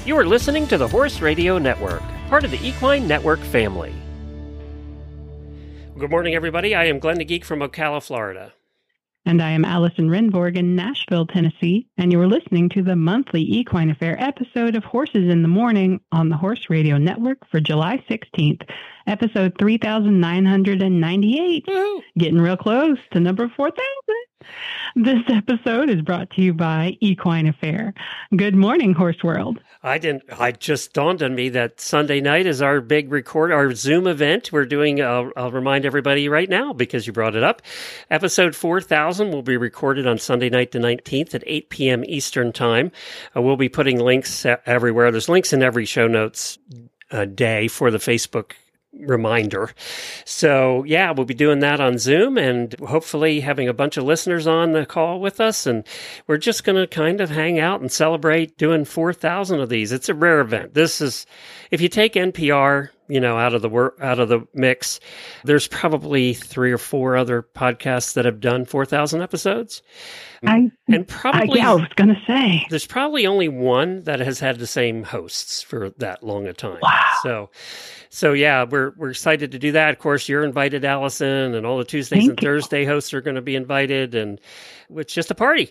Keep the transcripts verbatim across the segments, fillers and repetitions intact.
You are listening to the Horse Radio Network, part of the Equine Network family. Good morning, everybody. I am Glenn the Geek from Ocala, Florida. And I am Allison Renborg in Nashville, Tennessee, and you are listening to the monthly Equine Affair episode of Horses in the Morning on the Horse Radio Network for July sixteenth, episode three thousand nine hundred ninety-eight. Woo-hoo. Getting real close to number four thousand. This episode is brought to you by Equine Affair. Good morning, Horse World. I didn't. I just dawned on me that Sunday night is our big record, our Zoom event. We're doing. Uh, I'll remind everybody right now because you brought it up. Episode four thousand will be recorded on Sunday night, the nineteenth at eight p.m. Eastern time. Uh, we'll be putting links everywhere. There's links in every show notes uh, day for the Facebook reminder. So yeah, we'll be doing that on Zoom and hopefully having a bunch of listeners on the call with us. And we're just going to kind of hang out and celebrate doing four thousand of these. It's a rare event. This is, if you take N P R, you know, out of the work, out of the mix, there's probably three or four other podcasts that have done four thousand episodes. I, and probably, I, yeah, I was going to say, there's probably only one that has had the same hosts for that long a time. Wow. So, so yeah, we're we're excited to do that. Of course, you're invited, Allison, and all the Tuesdays Thank and you. Thursday hosts are going to be invited, and it's just a party.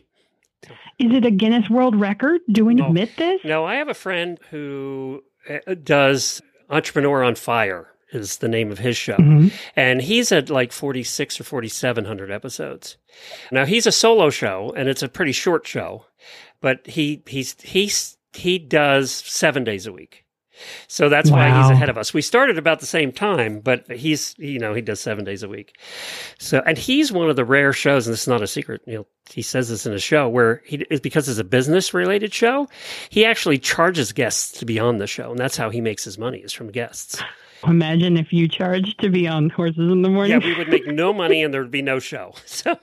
Is it a Guinness World Record? Do we No. admit this? No, I have a friend who uh, does Entrepreneur on Fire is the name of his show. Mm-hmm. And he's at like forty-six or forty-seven hundred episodes. Now he's a solo show and it's a pretty short show, but he, he's, he's, he does seven days a week. So that's Wow. why he's ahead of us. We started about the same time, but he's, you know, he does seven days a week. So, and he's one of the rare shows, and this is not a secret, you know, he says this in a show where he, it's because it's a business related show. He actually charges guests to be on the show. And that's how he makes his money is from guests. Imagine if you charged to be on Horses in the Morning. Yeah, we would make no money and there would be no show. So,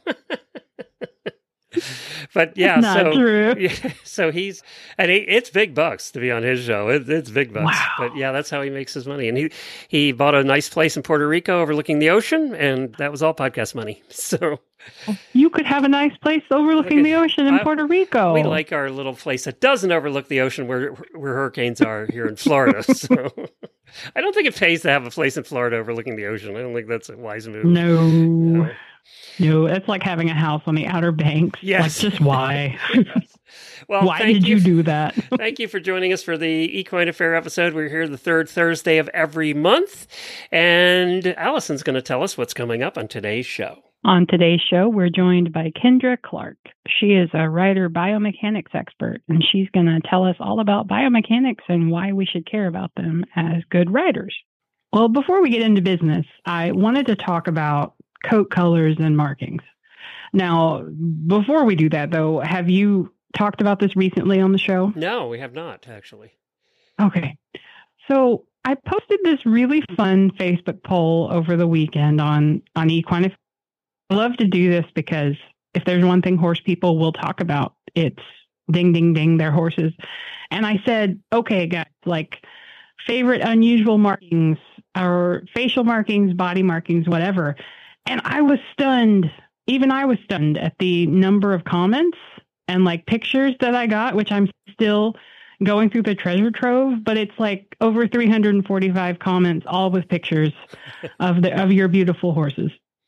but yeah, Not so true. yeah, so he's and he, it's big bucks to be on his show. It, it's big bucks. Wow. But yeah, that's how he makes his money. And he he bought a nice place in Puerto Rico overlooking the ocean, and that was all podcast money. So You could have a nice place overlooking Look at- the ocean in I- Puerto Rico. we like our little place that doesn't overlook the ocean where where hurricanes are here in Florida. So I don't think it pays to have a place in Florida overlooking the ocean. I don't think that's a wise move. No. No. No, it's like having a house on the Outer Banks. Yes. Like, just why? Well, why thank did you you do that? Thank you for joining us for the Equine Affair episode. We're here the third Thursday of every month. And Allison's going to tell us what's coming up on today's show. On today's show, we're joined by Kendra Clark. She is a writer biomechanics expert, and she's going to tell us all about biomechanics and why we should care about them as good riders. Well, before we get into business, I wanted to talk about coat colors and markings. Now, before we do that, though, have you talked about this recently on the show? No, we have not, actually. Okay. So I posted this really fun Facebook poll over the weekend on, on equine. I love to do this because if there's one thing horse people will talk about, it's ding, ding, ding, their horses. And I said, okay, guys, like favorite unusual markings or facial markings, body markings, whatever. And I was stunned. Even I was stunned at the number of comments and like pictures that I got, which I'm still going through the treasure trove, but it's like over three hundred forty-five comments, all with pictures of the of your beautiful horses.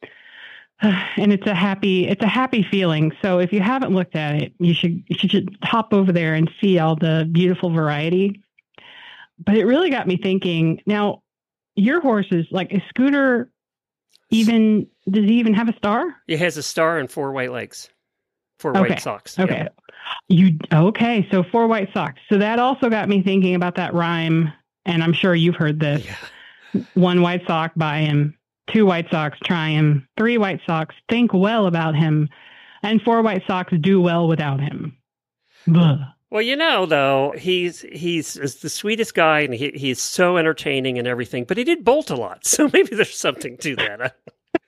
And it's a happy it's a happy feeling. So if you haven't looked at it, you should you should hop over there and see all the beautiful variety. But it really got me thinking. Now, your horses, like is Scooter even does he even have a star? He has a star and four white legs, four Okay. white socks. Okay. Yeah. You okay, so four white socks. So that also got me thinking about that rhyme, and I'm sure you've heard this. Yeah. One white sock, buy him. Two white socks, try him. Three white socks, think well about him. And four white socks, do well without him. Blah. Well, you know, though, he's he's the sweetest guy, and he, he's so entertaining and everything, but he did bolt a lot, so maybe there's something to that.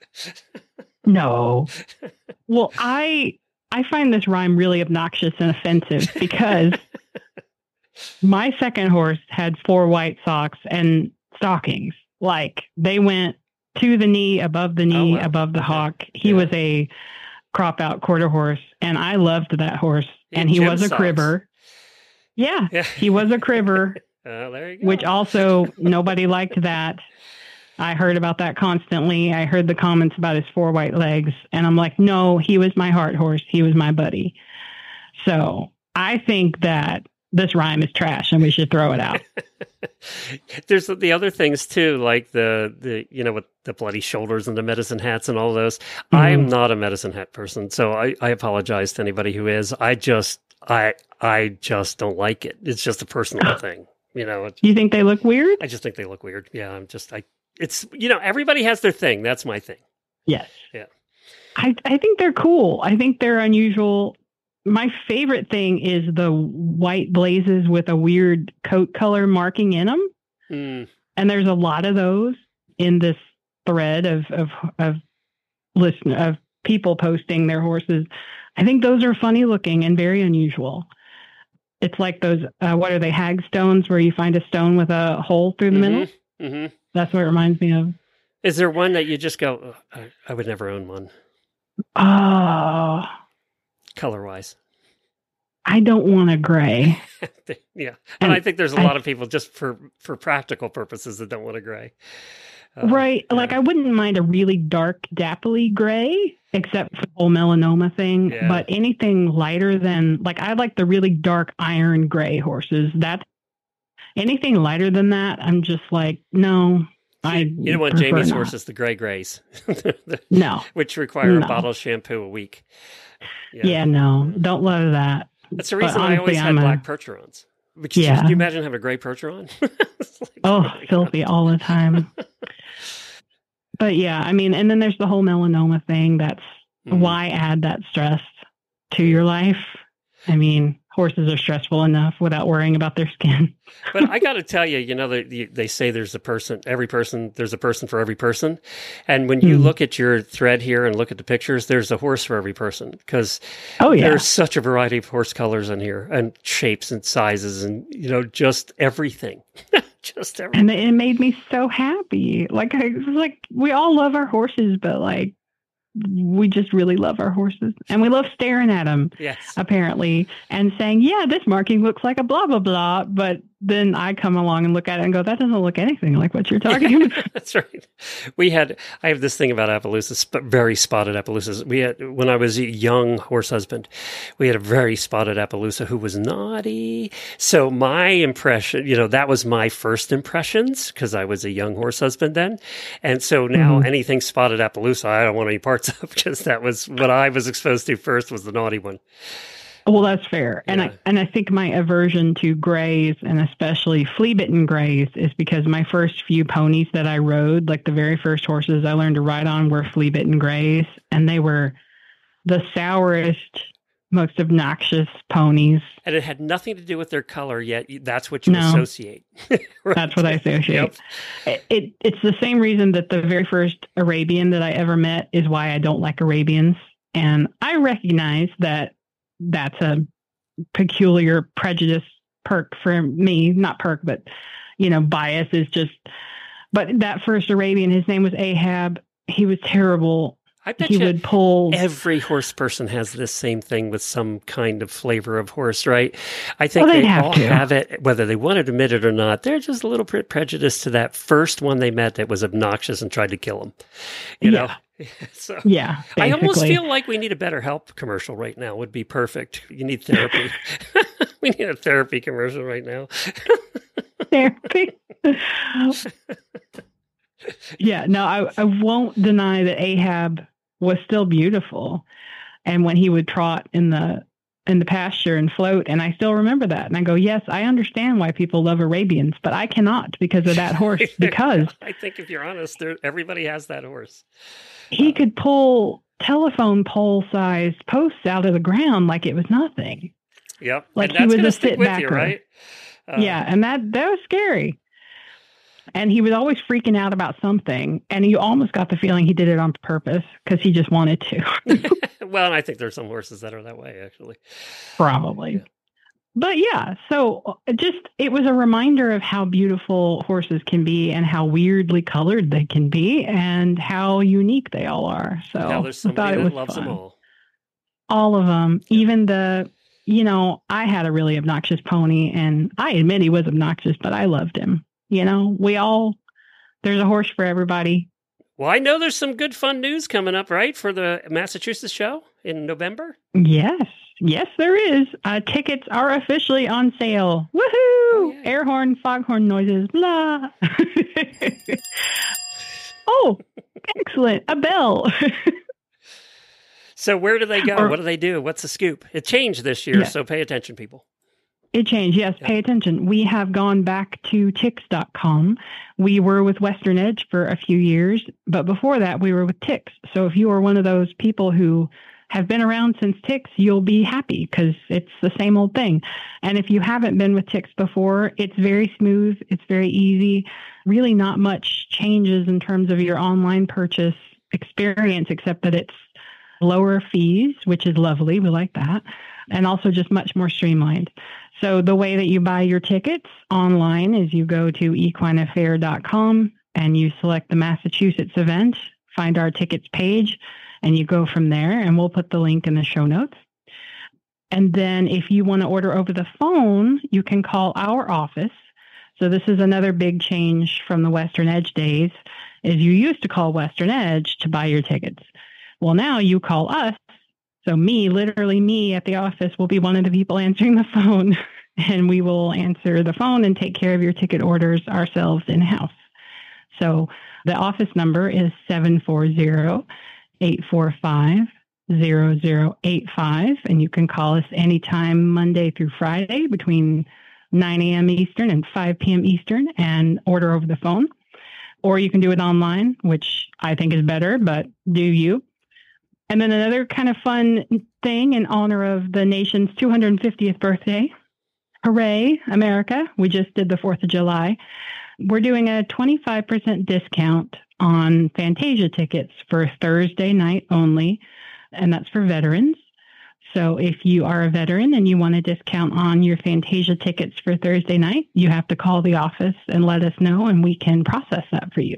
No. Well, I I find this rhyme really obnoxious and offensive because my second horse had four white socks and stockings. Like they went to the knee, above the knee, Oh, wow. above the Okay. hock. He Yeah. was a crop out quarter horse, and I loved that horse. Yeah, And he gem was a socks. cribber. Yeah, Yeah. he was a cribber, uh, there you go. which also nobody liked that. I heard about that constantly. I heard the comments about his four white legs, and I'm like, no, he was my heart horse. He was my buddy. So I think that this rhyme is trash and we should throw it out. There's the other things too, like the, the you know, with the bloody shoulders and the medicine hats and all those. Mm-hmm. I am not a medicine hat person, so I, I apologize to anybody who is. I just, I, I just don't like it. It's just a personal thing, you know. You think they look weird? I just think they look weird. Yeah, I'm just, I, it's, you know, everybody has their thing. That's my thing. Yes. Yeah. I, I think they're cool. I think they're unusual. My favorite thing is the white blazes with a weird coat color marking in them. Mm. And there's a lot of those in this thread of, of, of listen, of people posting their horses. I think those are funny looking and very unusual. It's like those, uh, what are they, hag stones, where you find a stone with a hole through the mm-hmm. middle? Mm-hmm. That's what it reminds me of. Is there one that you just go, oh, I, I would never own one? Oh. Color-wise. I don't want a gray. Yeah. And, and I think there's a I, lot of people just for, for practical purposes that don't want a gray. Uh, right. Yeah. Like I wouldn't mind a really dark, dappley gray, except for the whole melanoma thing. Yeah. But anything lighter than, like I like the really dark iron gray horses. That anything lighter than that, I'm just like, no. I you don't want Jamie's not. horses, the gray grays. No. Which require no. a bottle of shampoo a week. Yeah, yeah no. Don't love that. That's the reason I always had I'm black a, Percherons. But yeah. Can you imagine having a gray Percheron? Like, oh, oh filthy God. All the time. But yeah, I mean, and then there's the whole melanoma thing. That's mm. why add that stress to your life. I mean, horses are stressful enough without worrying about their skin. But I got to tell you, you know, they, they say there's a person, every person, there's a person for every person. And when you mm. look at your thread here and look at the pictures, there's a horse for every person. Because oh, yeah. there's such a variety of horse colors in here and shapes and sizes and, you know, just everything. Just everything. And it made me so happy. Like, I was like, we all love our horses, but like, we just really love our horses, and we love staring at them, yes. apparently, and saying, yeah, this marking looks like a blah, blah, blah. But then I come along and look at it and go, that doesn't look anything like what you're talking about. That's right. We had, I have this thing about Appaloosas, but very spotted Appaloosas. We had, when I was a young horse husband, we had a very spotted Appaloosa who was naughty. So my impression, you know, that was my first impressions because I was a young horse husband then. And so now mm-hmm. anything spotted Appaloosa, I don't want any parts of, because that was what I was exposed to first, was the naughty one. Well, that's fair. And yeah. I and I think my aversion to grays, and especially flea-bitten grays, is because my first few ponies that I rode, like the very first horses I learned to ride on, were flea-bitten grays. And they were the sourest, most obnoxious ponies. And it had nothing to do with their color, yet that's what you no, associate. Right? That's what I associate. Yep. It, it It's the same reason that the very first Arabian that I ever met is why I don't like Arabians. And I recognize that that's a peculiar prejudice perk for me, not perk, but, you know, bias is just, but that first Arabian, his name was Ahab. He was terrible. I bet he you would pull. Every horse person has this same thing with some kind of flavor of horse, right? I think well, they have all to. have it, whether they want to admit it or not. They're just a little bit prejudiced to that first one they met that was obnoxious and tried to kill them. You yeah. know? So yeah, basically. I almost feel like we need a BetterHelp commercial right now. Would be perfect. You need therapy. We need a therapy commercial right now. Therapy. Yeah, no, I, I won't deny that Ahab was still beautiful, and when he would trot in the in the pasture and float, and I still remember that, and I go, yes, I understand why people love Arabians, but I cannot because of that horse. Because I think if you're honest, there, everybody has that horse. He could pull telephone pole sized posts out of the ground like it was nothing. Yep. Like and he was a sit backer. Right? Uh, yeah. And that, that was scary. And he was always freaking out about something. And you almost got the feeling he did it on purpose because he just wanted to. Well, and I think there's some horses that are that way, actually. Probably. Yeah. But yeah, so just, it was a reminder of how beautiful horses can be and how weirdly colored they can be and how unique they all are. So now there's somebody that loves fun. them all. All of them, yeah. even the, you know, I had a really obnoxious pony, and I admit he was obnoxious, but I loved him. You know, we all, there's a horse for everybody. Well, I know there's some good fun news coming up, right, for the Massachusetts show in November? Yes. Yes, there is. Uh, tickets are officially on sale. Woohoo! Oh, yeah. Air horn, foghorn noises, blah. Oh, excellent. A bell. So where do they go? Or, what do they do? What's the scoop? It changed this year, yeah. So pay attention, people. It changed, yes. Yeah. Pay attention. We have gone back to tix dot com. We were with Western Edge for a few years, but before that, we were with Tix. So if you are one of those people who have been around since Tix, you'll be happy because it's the same old thing. And if you haven't been with Tix before, it's very smooth. It's very easy. Really not much changes in terms of your online purchase experience, except that it's lower fees, which is lovely. We like that. And also just much more streamlined. So the way that you buy your tickets online is you go to equine affair dot com and you select the Massachusetts event, find our tickets page, and you go from there, and we'll put the link in the show notes. And then if you want to order over the phone, you can call our office. So this is another big change from the Western Edge days, is you used to call Western Edge to buy your tickets. Well, now you call us. So me, literally me at the office will be one of the people answering the phone, and we will answer the phone and take care of your ticket orders ourselves in-house. So the office number is seven four zero, eight four five, zero zero eight five, and you can call us anytime Monday through Friday between nine a.m. Eastern and five p.m. Eastern and order over the phone. Or you can do it online, which I think is better, but do you. And then another kind of fun thing in honor of the nation's two hundred fiftieth birthday. Hooray, America. We just did the fourth of July. We're doing a twenty-five percent discount on Fantasia tickets for Thursday night only, and that's for veterans. So if you are a veteran and you want a discount on your Fantasia tickets for Thursday night, you have to call the office and let us know, and we can process that for you.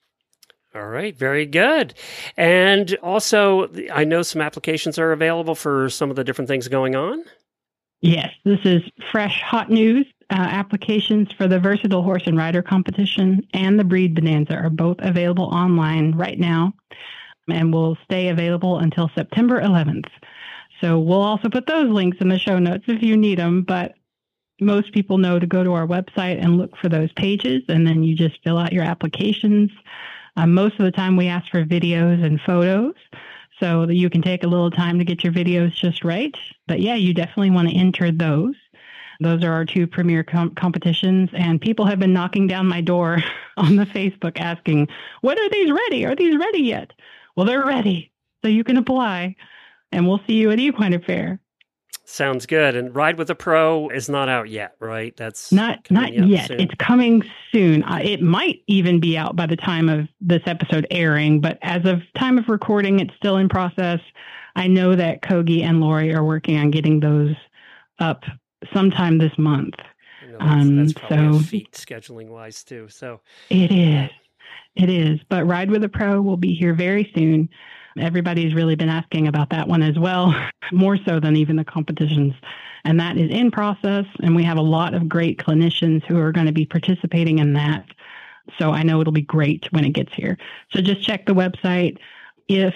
All right, very good. And also, I know some applications are available for some of the different things going on. Yes, this is fresh, hot news. Uh, applications for the Versatile Horse and Rider Competition and the Breed Bonanza are both available online right now and will stay available until September eleventh. So we'll also put those links in the show notes if you need them, but most people know to go to our website and look for those pages, and then you just fill out your applications. Uh, most of the time we ask for videos and photos so that you can take a little time to get your videos just right. But yeah, you definitely want to enter those. Those are our two premier com- competitions, and people have been knocking down my door on the Facebook asking, when are these ready? Are these ready yet? Well, they're ready, so you can apply, and we'll see you at Equine Affair. Sounds good. And Ride with a Pro is not out yet, right? That's not not yet. Soon. It's coming soon. Uh, it might even be out by the time of this episode airing, but as of time of recording, it's still in process. I know that Kogi and Lori are working on getting those up sometime this month. No, that's, um, that's probably so, a feat scheduling wise too. So it is. It is. But Ride with a Pro will be here very soon. Everybody's really been asking about that one as well, more so than even the competitions. And that is in process, and we have a lot of great clinicians who are going to be participating in that. So I know it'll be great when it gets here. So just check the website. If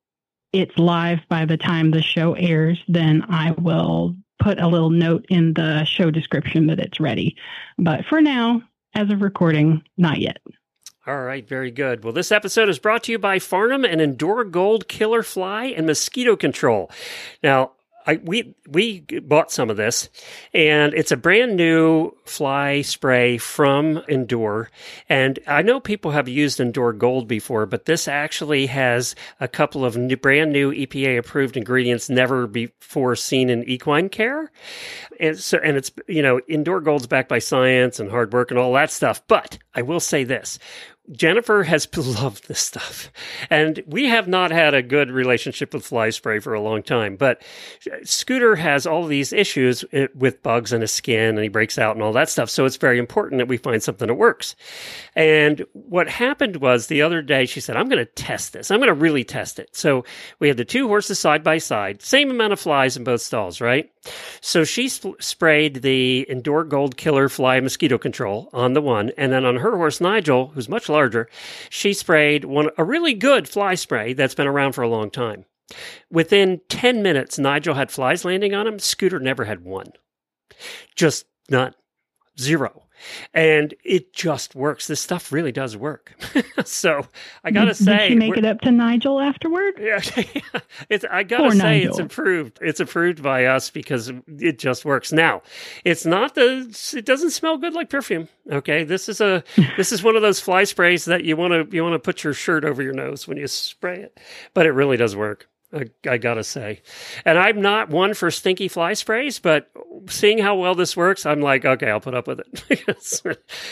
it's live by the time the show airs, then I will put a little note in the show description that it's ready. But for now, as of recording, not yet. All right, very good. Well, this episode is brought to you by Farnam and Endure Gold Killer Fly and Mosquito Control. Now, I, we we bought some of this, and it's a brand new fly spray from Endure. And I know people have used Endure Gold before, but this actually has a couple of new, brand new E P A-approved ingredients never before seen in equine care. And so, and it's, you know, Endure Gold's backed by science and hard work and all that stuff. But I will say this. Jennifer has loved this stuff. And we have not had a good relationship with fly spray for a long time. But Scooter has all these issues with bugs in his skin, and he breaks out and all that stuff. So it's very important that we find something that works. And what happened was the other day, she said, I'm going to test this. I'm going to really test it. So we had the two horses side by side, same amount of flies in both stalls, right? So she sp- sprayed the Endure Gold Killer Fly Mosquito Control on the one. And then on her horse, Nigel, who's much larger, she sprayed one a really good fly spray that's been around for a long time. Within ten minutes, Nigel had flies landing on him. Scooter never had one. Just none. Zero. And it just works. This stuff really does work. So I gotta did, say, did she make it up to Nigel afterward? Yeah, it's. I gotta Poor say, Nigel. it's improved. It's improved by us because it just works. Now, it's not the. It doesn't smell good like perfume. Okay, this is a. This is one of those fly sprays that you want to. You want to put your shirt over your nose when you spray it, but it really does work. I, I gotta say. And I'm not one for stinky fly sprays, but seeing how well this works, I'm like, okay, I'll put up with it. Because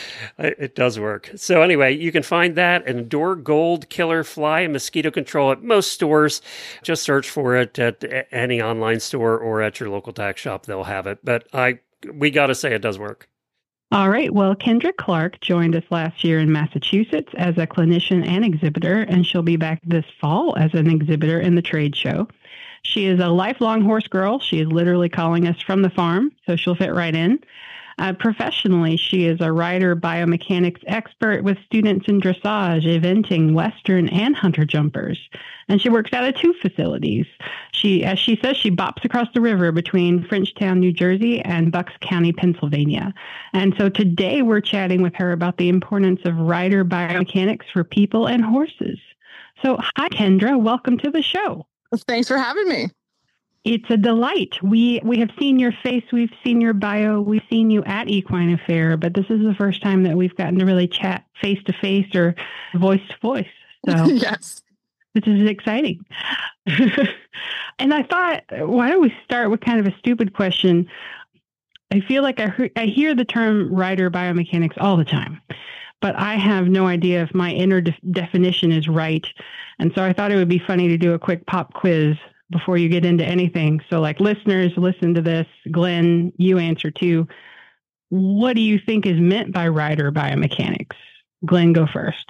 it does work. So anyway, you can find that Endure Gold Killer Fly and Mosquito Control at most stores. Just search for it at any online store or at your local tack shop. They'll have it. But I, we gotta say it does work. All right. Well, Kendra Clark joined us last year in Massachusetts as a clinician and exhibitor, and she'll be back this fall as an exhibitor in the trade show. She is a lifelong horse girl. She is literally calling us from the farm, so she'll fit right in. Uh, professionally, she is a rider biomechanics expert with students in dressage, eventing, Western, and hunter jumpers. And she works out of two facilities. She, as she says, she bops across the river between Frenchtown, New Jersey, and Bucks County, Pennsylvania. And so today we're chatting with her about the importance of rider biomechanics for people and horses. So, hi, Kendra. Welcome to the show. Thanks for having me. It's a delight. We we have seen your face, we've seen your bio, we've seen you at Equine Affair, but this is the first time that we've gotten to really chat face to face or voice to voice. So yes, this is exciting. And I thought, why don't we start with kind of a stupid question? I feel like I hear, I hear the term rider biomechanics all the time, but I have no idea if my inner de- definition is right. And so I thought it would be funny to do a quick pop quiz before you get into anything. So like listeners, listen to this. Glenn, you answer too. What do you think is meant by rider biomechanics? Glenn, go first.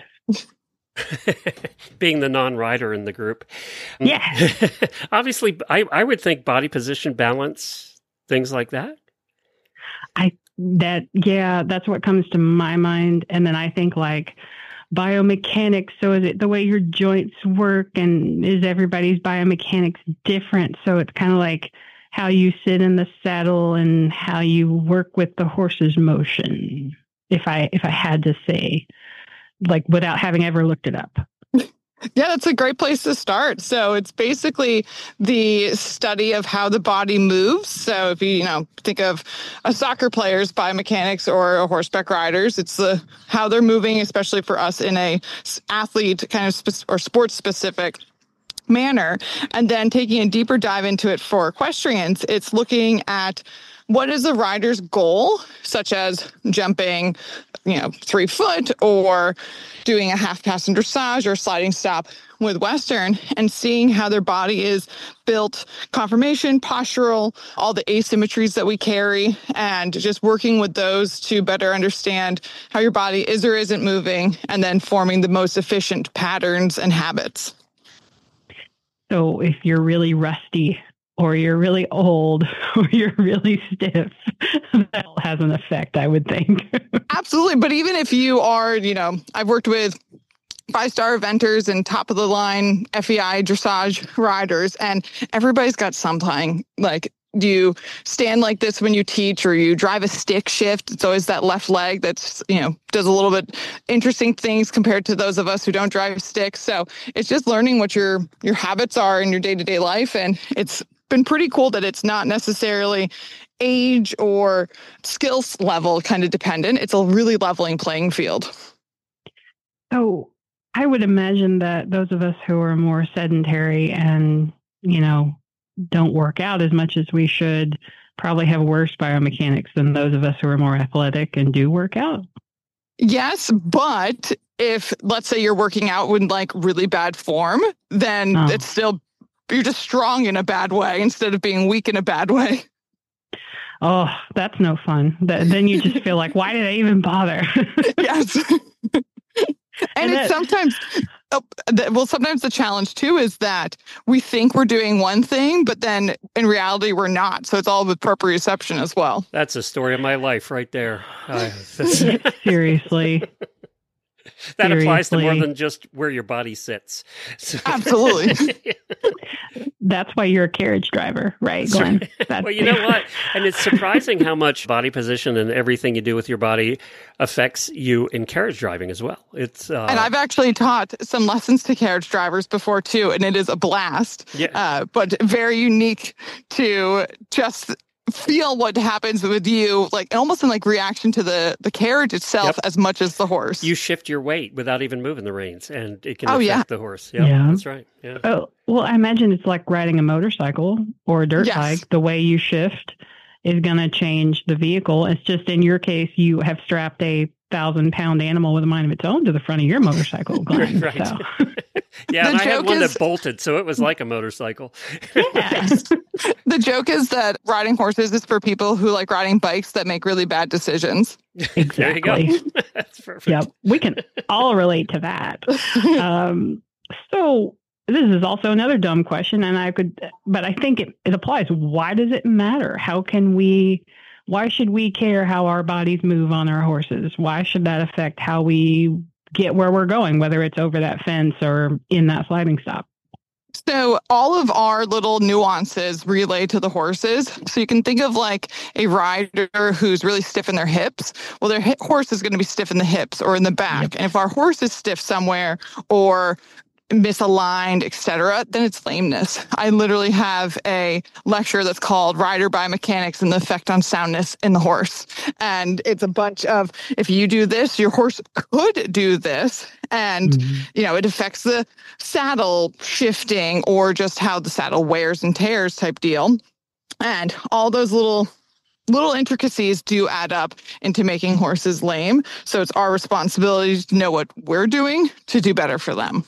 Being the non-rider in the group. Yeah. Obviously, I, I would think body position, balance, things like that. I, that, yeah, that's what comes to my mind. And then I think like, biomechanics. So is it the way your joints work, and is everybody's biomechanics different? So it's kind of like how you sit in the saddle and how you work with the horse's motion. If I, if I had to say, like without having ever looked it up. Yeah, that's a great place to start. So it's basically the study of how the body moves. So if you, you know, think of a soccer player's biomechanics or a horseback rider's, it's the how they're moving, especially for us in a athlete kind of spe- or sports specific manner. And then taking a deeper dive into it for equestrians, it's looking at what is the rider's goal, such as jumping, you know, three foot or doing a half pass in dressage or sliding stop with Western, and seeing how their body is built, conformation, postural, all the asymmetries that we carry, and just working with those to better understand how your body is or isn't moving, and then forming the most efficient patterns and habits. So if you're really rusty, or you're really old, or you're really stiff, that has an effect, I would think. Absolutely. But even if you are, you know, I've worked with five-star eventers and top-of-the-line F E I dressage riders, and everybody's got something. Like, do you stand like this when you teach, or you drive a stick shift? It's always that left leg that's, you know, does a little bit interesting things compared to those of us who don't drive sticks. So it's just learning what your your habits are in your day-to-day life, and it's been pretty cool that it's not necessarily age or skills level kind of dependent. It's a really leveling playing field. So I would imagine that those of us who are more sedentary and, you know, don't work out as much as we should probably have worse biomechanics than those of us who are more athletic and do work out. Yes, but if, let's say, you're working out in like really bad form, then Oh. it's still, you're just strong in a bad way instead of being weak in a bad way. Oh, that's no fun. Th- then you just feel like, why did I even bother? Yes. and, And it's that- sometimes, oh, th- well, sometimes the challenge too is that we think we're doing one thing, but then in reality, we're not. So it's all with proprioception as well. That's a story of my life right there. Uh, Seriously. that applies to more Seriously. than just where your body sits. So- Absolutely. That's why you're a carriage driver, right, Glenn? That's well, you know what? And it's surprising how much body position and everything you do with your body affects you in carriage driving as well. It's uh, And I've actually taught some lessons to carriage drivers before too, and it is a blast. Yeah. Uh, but very unique to just feel what happens with you, like almost in like reaction to the the carriage itself Yep. as much as the horse. you shift your weight without even moving the reins, and it can Oh, affect yeah. the horse. Yeah, Yeah. that's right. Yeah. Oh, well, I imagine it's like riding a motorcycle or a dirt Yes. bike. The way you shift is going to change the vehicle. It's just in your case, you have strapped a thousand pound animal with a mind of its own to the front of your motorcycle, Glenn. Right. So, Yeah, The and I had joke one is- that bolted, so it was like a motorcycle. yeah. The joke is that riding horses is for people who like riding bikes that make really bad decisions. There you go. Exactly. That's perfect. Yep. We can all relate to that. Um, so this is also another dumb question, and I could, but I think it, it applies. Why does it matter? How can we, why should we care how our bodies move on our horses? Why should that affect how we get where we're going, whether it's over that fence or in that sliding stop? So all of our little nuances relay to the horses. So you can think of like a rider who's really stiff in their hips. Well, their hi- horse is going to be stiff in the hips or in the back. Yep. And if our horse is stiff somewhere or misaligned, et cetera, then it's lameness. I literally have a lecture that's called Rider Biomechanics and the Effect on Soundness in the Horse. And it's a bunch of, if you do this, your horse could do this. And, Mhm. you know, it affects the saddle shifting or just how the saddle wears and tears type deal. And all those little little intricacies do add up into making horses lame. So it's our responsibility to know what we're doing to do better for them.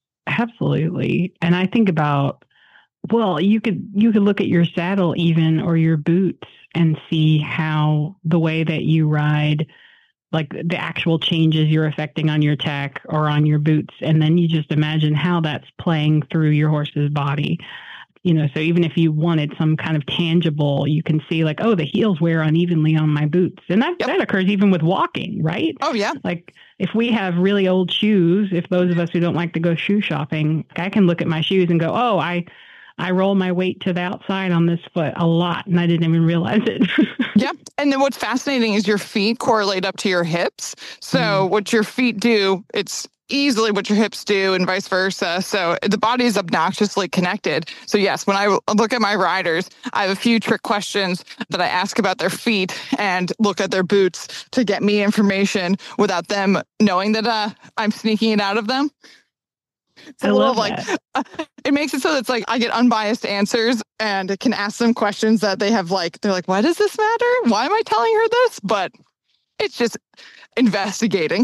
Absolutely. And I think about, well, you could you could look at your saddle even or your boots and see how the way that you ride, like the actual changes you're affecting on your tack or on your boots. And then you just imagine how that's playing through your horse's body. You know, so even if you wanted some kind of tangible, you can see like, oh, the heels wear unevenly on my boots. And that, Yep. that occurs even with walking, right? Oh, yeah. Like if we have really old shoes, if those of us who don't like to go shoe shopping, I can look at my shoes and go, oh, I, I roll my weight to the outside on this foot a lot, and I didn't even realize it. Yep. And then what's fascinating is your feet correlate up to your hips. So Mm. what your feet do, it's easily what your hips do and vice versa. So the body is obnoxiously connected. So yes, when I look at my riders, I have a few trick questions that I ask about their feet and look at their boots to get me information without them knowing that uh, I'm sneaking it out of them. It's a I little love like that. it makes it so it's like I get unbiased answers and can ask them questions that they have like they're like, why does this matter? Why am I telling her this? But it's just investigating.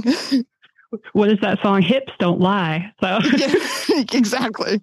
What is that song? Hips don't lie. So, Yeah, exactly.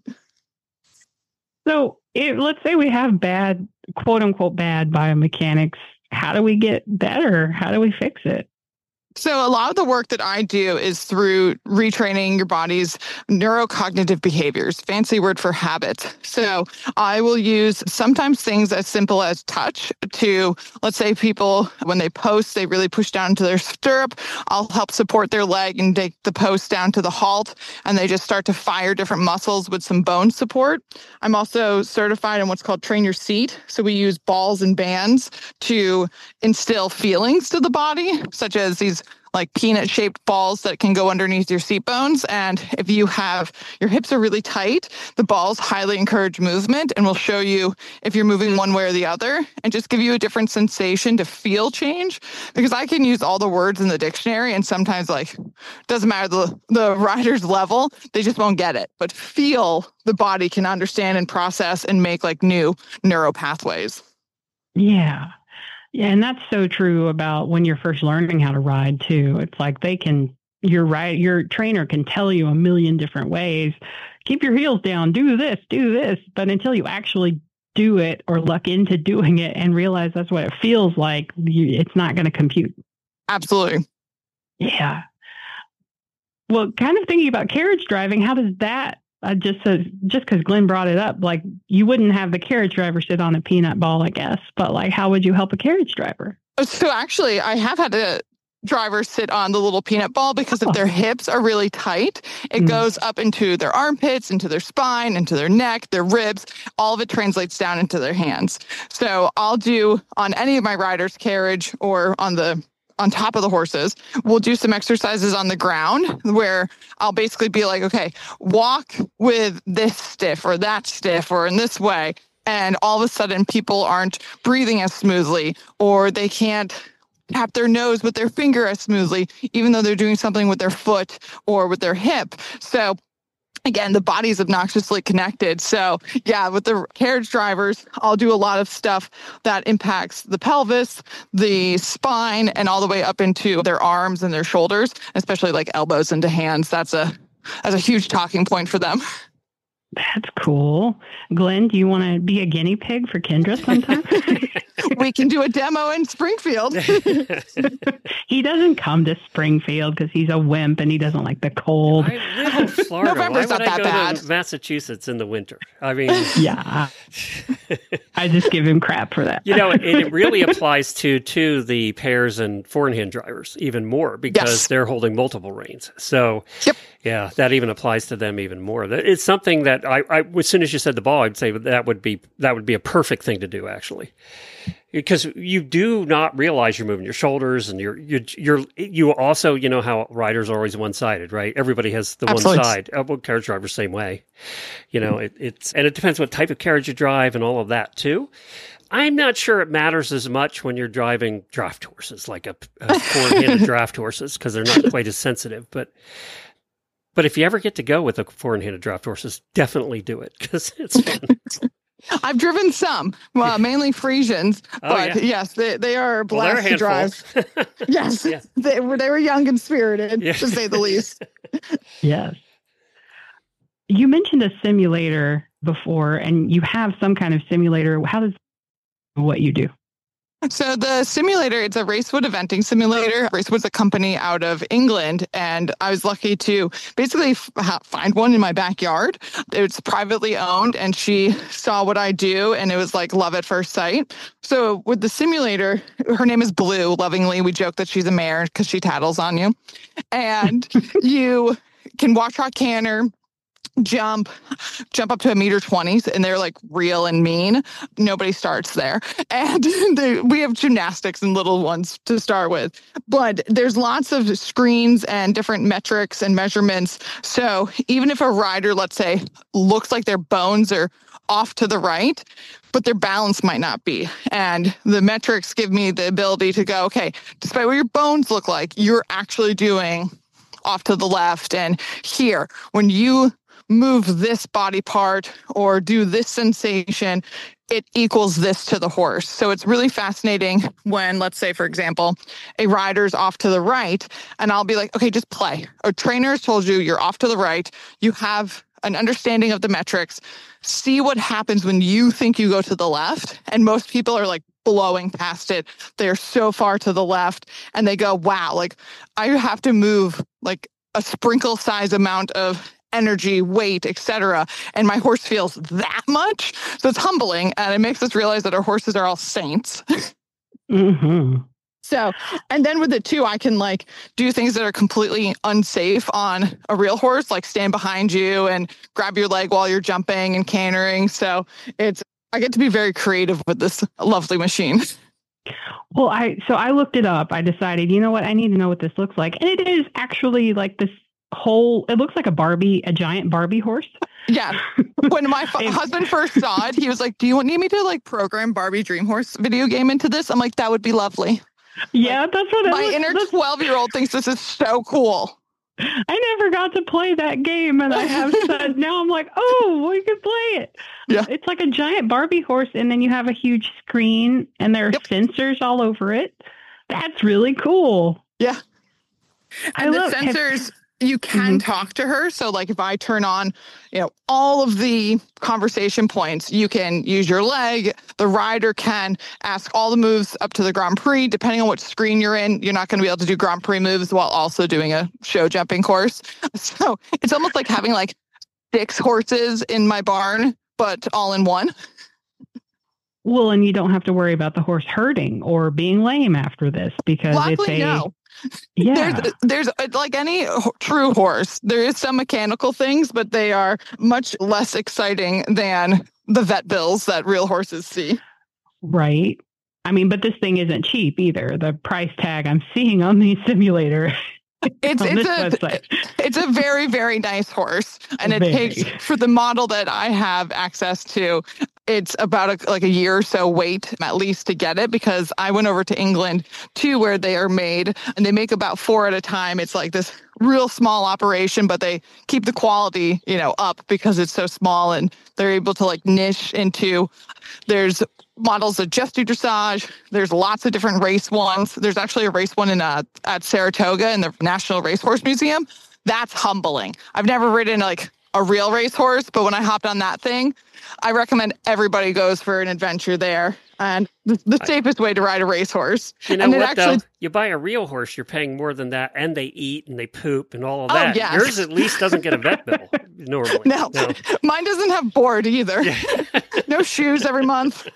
so if, let's say we have bad, quote unquote, bad biomechanics. How do we get better? How do we fix it? So a lot of the work that I do is through retraining your body's neurocognitive behaviors, fancy word for habits. So I will use sometimes things as simple as touch to, let's say people, when they post, they really push down to their stirrup. I'll help support their leg and take the post down to the halt, and they just start to fire different muscles with some bone support. I'm also certified in what's called train your seat. So we use balls and bands to instill feelings to the body, such as these like peanut shaped balls that can go underneath your seat bones. And if you have your hips are really tight, the balls highly encourage movement and will show you if you're moving one way or the other and just give you a different sensation to feel change. Because I can use all the words in the dictionary and sometimes like doesn't matter the, the rider's level, they just won't get it. But feel the body can understand and process and make like new neural pathways. Yeah. Yeah. And that's so true about when you're first learning how to ride, too. It's like they can you're right. Your trainer can tell you a million different ways. Keep your heels down, do this, do this. But until you actually do it or luck into doing it and realize that's what it feels like, you, it's not going to compute. Absolutely. Yeah. Well, kind of thinking about carriage driving, how does that, uh, just so, just because Glenn brought it up, like you wouldn't have the carriage driver sit on a peanut ball, I guess, but like how would you help a carriage driver? So actually, I have had a driver sit on the little peanut ball because if their hips are really tight, it mm. goes up into their armpits, into their spine, into their neck, their ribs. All of it translates down into their hands. So I'll do on any of my riders' carriage or on the on top of the horses, we'll do some exercises on the ground where I'll basically be like, okay, walk with this stiff or that stiff or in this way. And all of a sudden people aren't breathing as smoothly or they can't tap their nose with their finger as smoothly, even though they're doing something with their foot or with their hip. So again, the body's obnoxiously connected. So yeah, with the carriage drivers, I'll do a lot of stuff that impacts the pelvis, the spine, and all the way up into their arms and their shoulders, especially like elbows into hands. That's a that's a huge talking point for them. That's cool. Glenn, do you want to be a guinea pig for Kendra sometime? We can do a demo in Springfield. He doesn't come to Springfield because he's a wimp and he doesn't like the cold. I live in Florida. November's Why would not I that go bad. to Massachusetts in the winter? I mean, yeah. I just give him crap for that. You know, it, it really applies to to the pairs and four-in-hand drivers even more because yes. they're holding multiple reins. So, yep. yeah, that even applies to them even more. It's something that I, I, as soon as you said the ball, I'd say that would be that would be a perfect thing to do, actually, because you do not realize you're moving your shoulders, and you're you're, you're you also, you know how riders are always one-sided, right? Everybody has the Absolutely. one side. Uh, well, carriage drivers same way, you know. It, it's and it depends what type of carriage you drive and all of that too. I'm not sure it matters as much when you're driving draft horses, like a, a four-handed draft horses, because they're not quite as sensitive, but. But if you ever get to go with a four-in-handed draft horses, definitely do it because it's fun. I've driven some, well, mainly Friesians, oh, but yeah. yes, they, they are a blast well, to drive. Yes, yeah. they were they were young and spirited, yeah. to say the least. Yes. You mentioned a simulator before, and you have some kind of simulator. How does what you do? So the simulator, it's a Racewood eventing simulator. Racewood's a company out of England, and I was lucky to basically f- find one in my backyard. It's privately owned, and she saw what I do, and it was like love at first sight. So with the simulator, her name is Blue. Lovingly, we joke that she's a mare because she tattles on you. And you can watch her canter, jump, jump up to a meter twenties, and they're like real and mean. Nobody starts there. And they, we have gymnastics and little ones to start with. But there's lots of screens and different metrics and measurements. So even if a rider, let's say, looks like their bones are off to the right, but their balance might not be. And the metrics give me the ability to go, okay, despite what your bones look like, you're actually doing off to the left. And here, when you move this body part or do this sensation, it equals this to the horse. So it's really fascinating when, let's say, for example, a rider's off to the right, and I'll be like, okay, just play. A trainer has told you you're off to the right. You have an understanding of the metrics. See what happens when you think you go to the left. And most people are like blowing past it. They're so far to the left, and they go, wow, like I have to move like a sprinkle size amount of energy, weight, et cetera. And my horse feels that much. So it's humbling. And it makes us realize that our horses are all saints. Mm-hmm. So, and then with it too, I can like do things that are completely unsafe on a real horse, like stand behind you and grab your leg while you're jumping and cantering. So it's, I get to be very creative with this lovely machine. Well, I, so I looked it up. I decided, you know what, I need to know what this looks like. And it is actually like this whole, it looks like a Barbie, a giant Barbie horse. Yeah. When my f- husband first saw it, he was like, do you need me to like program Barbie Dream Horse video game into this? I'm like, that would be lovely. Yeah, like, that's what it my looks, inner that's... twelve-year-old thinks this is so cool. I never got to play that game, and I have said, now I'm like, oh, we could play it. Yeah. It's like a giant Barbie horse, and then you have a huge screen, and there are yep. sensors all over it. That's really cool. Yeah. I And the love sensors, you can Mhm. talk to her. So like if I turn on, you know, all of the conversation points, you can use your leg. The rider can ask all the moves up to the Grand Prix. Depending on what screen you're in, you're not going to be able to do Grand Prix moves while also doing a show jumping course. So it's almost like having like six horses in my barn, but all in one. Well, and you don't have to worry about the horse hurting or being lame after this because Luckily, it's a no. yeah. There's, there's like any ho- true horse, there is some mechanical things, but they are much less exciting than the vet bills that real horses see. Right. I mean, but this thing isn't cheap either. The price tag I'm seeing on the simulator. It's on it's this a website. it's a very very nice horse, and it Very. takes for the model that I have access to. It's about a, like a year or so wait at least to get it, because I went over to England to where they are made, and they make about four at a time. It's like this real small operation, but they keep the quality, you know, up because it's so small, and they're able to like niche into. There's models that just do dressage. There's lots of different race ones. There's actually a race one in uh, at Saratoga in the National Racehorse Museum. That's humbling. I've never ridden like a real racehorse, but when I hopped on that thing, I recommend everybody goes for an adventure there. And the, the safest way to ride a racehorse. You know and it what, actually, though? You buy a real horse, you're paying more than that, and they eat and they poop and all of Oh, that. yes. Yours at least doesn't get a vet bill normally. No, No. mine doesn't have board either. No shoes every month.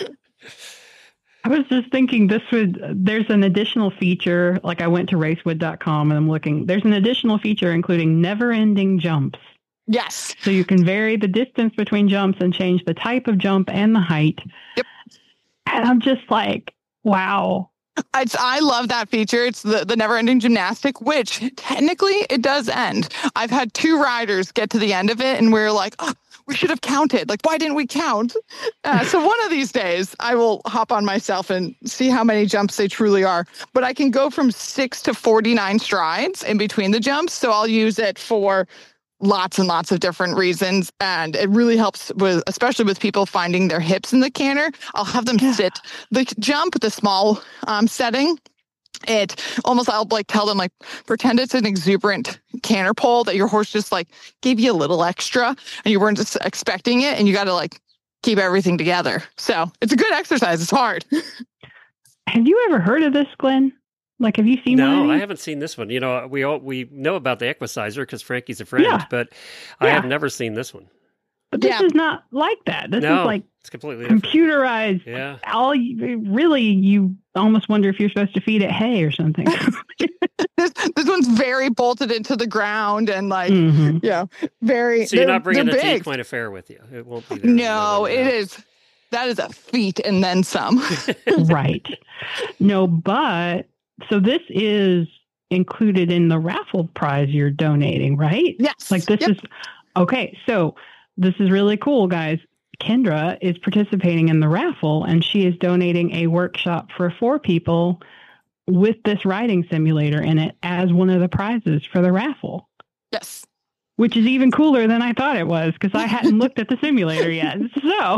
I was just thinking this would, there's an additional feature, like I went to racewood dot com and I'm looking, there's an additional feature including never ending jumps. Yes. So you can vary the distance between jumps and change the type of jump and the height. Yep. And I'm just like, wow. It's, I love that feature. It's the, the never-ending gymnastic, which technically it does end. I've had two riders get to the end of it, and we're like, oh, we should have counted. Like, why didn't we count? Uh, so one of these days, I will hop on myself and see how many jumps they truly are. But I can go from six to forty-nine strides in between the jumps. So I'll use it for lots and lots of different reasons. And it really helps with, especially with people finding their hips in the canter. I'll have them Yeah. sit the jump, the small um, setting. It almost, I'll like tell them, like, pretend it's an exuberant canter pole that your horse just like gave you a little extra and you weren't just expecting it, and you got to like keep everything together. So it's a good exercise. It's hard. Have you ever heard of this, Glenn? Like, have you seen one of No, I these? haven't seen this one. You know, we all we know about the Equicizer because Frankie's a friend, Yeah. but I Yeah. have never seen this one. But this Yeah. is not like that. This No, is like it's completely different. computerized. Yeah. All you, really, you almost wonder if you're supposed to feed it hay or something. This this one's very bolted into the ground and like, Mhm. yeah, very. So you're they're- not bringing they're it to big. Equine Affair with you. It won't be there. No, it is. That is a feat and then some. Right. No, but so this is included in the raffle prize you're donating, right? Yes. Like this Yep. is okay. So this is really cool, guys. Kendra is participating in the raffle and she is donating a workshop for four people with this riding simulator in it as one of the prizes for the raffle, Yes. which is even cooler than I thought it was because I hadn't looked at the simulator yet. So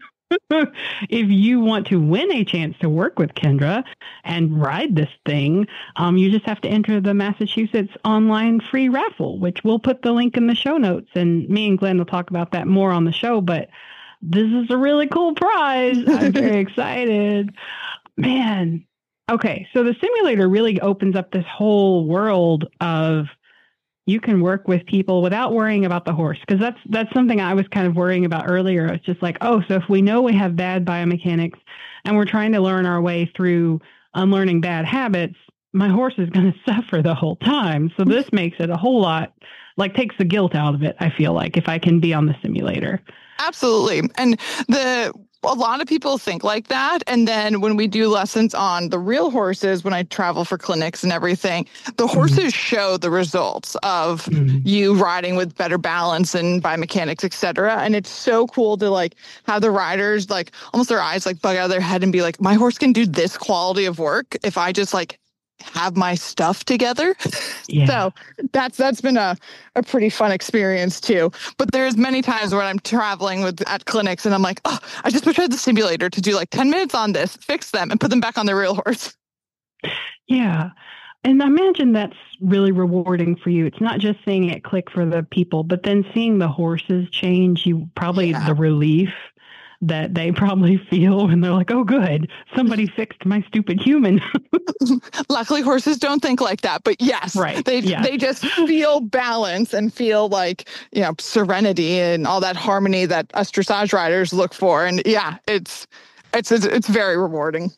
if you want to win a chance to work with Kendra and ride this thing, um, you just have to enter the Massachusetts online free raffle, which we'll put the link in the show notes. And me and Glenn will talk about that more on the show. But this is a really cool prize. I'm very excited. Man. Okay. So the simulator really opens up this whole world of you can work with people without worrying about the horse. Because that's that's something I was kind of worrying about earlier. It's just like, oh, so if we know we have bad biomechanics and we're trying to learn our way through unlearning bad habits, my horse is going to suffer the whole time. So this makes it a whole lot, like takes the guilt out of it, I feel like, if I can be on the simulator. Absolutely. And the a lot of people think like that. And then when we do lessons on the real horses, when I travel for clinics and everything, the horses mm-hmm. show the results of mm-hmm. you riding with better balance and biomechanics, et cetera. And it's so cool to like have the riders like almost their eyes like bug out of their head and be like, my horse can do this quality of work if I just like have my stuff together. Yeah. So that's that's been a, a pretty fun experience too. But there's many times when I'm traveling with at clinics and I'm like, oh, I just wish I had the simulator to do like ten minutes on this, fix them and put them back on the real horse. Yeah. And I imagine that's really rewarding for you. It's not just seeing it click for the people, but then seeing the horses change, you probably yeah. the relief that they probably feel when they're like, oh, good, somebody fixed my stupid human. Luckily, horses don't think like that. But yes, right. they yes. they just feel balance and feel like, you know, serenity and all that harmony that us dressage riders look for. And yeah, it's it's it's, it's very rewarding.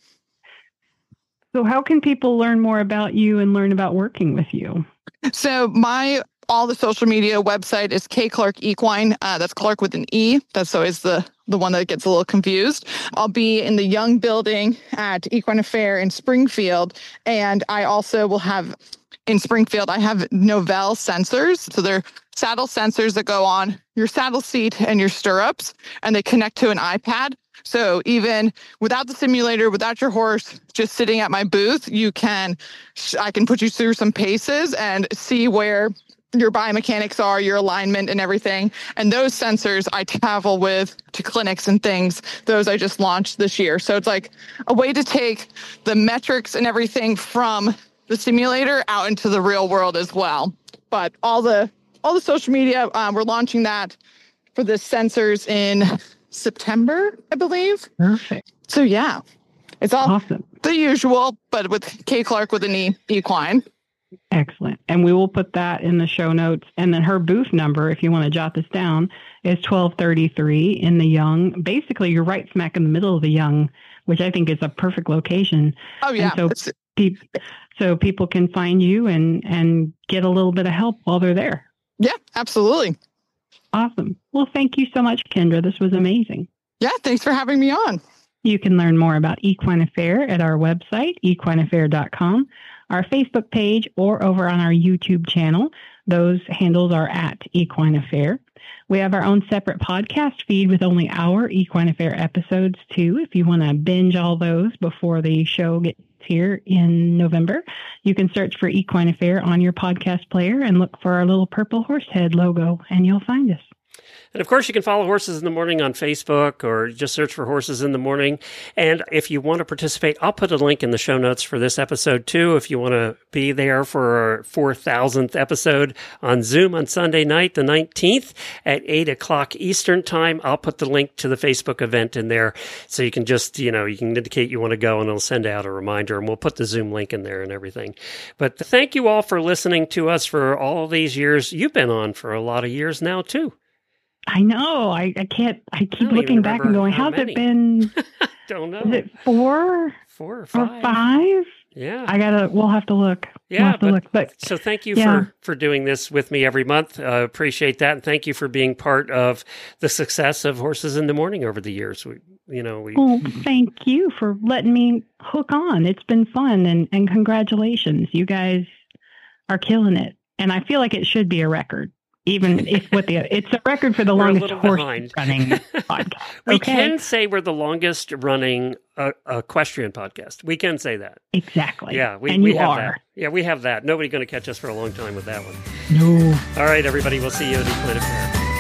So how can people learn more about you and learn about working with you? So my all the social media website is K Clark Equine. Uh, that's Clark with an E. That's always the, the one that gets a little confused. I'll be in the Young Building at Equine Affair in Springfield. And I also will have, in Springfield, I have Novell sensors. So they're saddle sensors that go on your saddle seat and your stirrups, and they connect to an iPad. So even without the simulator, without your horse, just sitting at my booth, you can, I can put you through some paces and see where your biomechanics are, your alignment and everything. And those sensors I travel with to clinics and things. Those I just launched this year. So it's like a way to take the metrics and everything from the simulator out into the real world as well. But all the all the social media, um, we're launching that for the sensors in September, I believe. Perfect. So yeah, it's all awesome. The usual, but with K Clark with an E, equine. Excellent. And we will put that in the show notes. And then her booth number, if you want to jot this down, is twelve thirty-three in the Young. Basically, you're right smack in the middle of the Young, which I think is a perfect location. Oh, yeah. And so, pe- so people can find you and, and get a little bit of help while they're there. Yeah, absolutely. Awesome. Well, thank you so much, Kendra. This was amazing. Yeah, thanks for having me on. You can learn more about Equine Affair at our website, equine affair dot com. Our Facebook page, or over on our YouTube channel. Those handles are at Equine Affair. We have our own separate podcast feed with only our Equine Affair episodes, too. If you want to binge all those before the show gets here in November, you can search for Equine Affair on your podcast player and look for our little purple horse head logo, and you'll find us. And of course, you can follow Horses in the Morning on Facebook or just search for Horses in the Morning. And if you want to participate, I'll put a link in the show notes for this episode too. If you want to be there for our four thousandth episode on Zoom on Sunday night, the nineteenth at eight o'clock Eastern time, I'll put the link to the Facebook event in there. So you can just, you know, you can indicate you want to go and it'll send out a reminder, and we'll put the Zoom link in there and everything. But thank you all for listening to us for all of these years. You've been on for a lot of years now too. I know. I, I can't. I keep I looking back and going, how's many. It been? Don't know. Is it four? Four or five? Or five? Yeah. I gotta. We'll have to look. Yeah. We'll have to but, look. But so thank you yeah. for for doing this with me every month. Uh, appreciate that, and thank you for being part of the success of Horses in the Morning over the years. We, you know, we. Well, thank you for letting me hook on. It's been fun, and and congratulations, you guys are killing it. And I feel like it should be a record. Even if what the it's a record for the we're longest horse behind. running podcast. We okay? can say we're the longest running uh, equestrian podcast. We can say that. Exactly. Yeah, we, and we you have are. that. Yeah, we have that. Nobody's going to catch us for a long time with that one. No. All right, everybody. We'll see you at Equine Affair.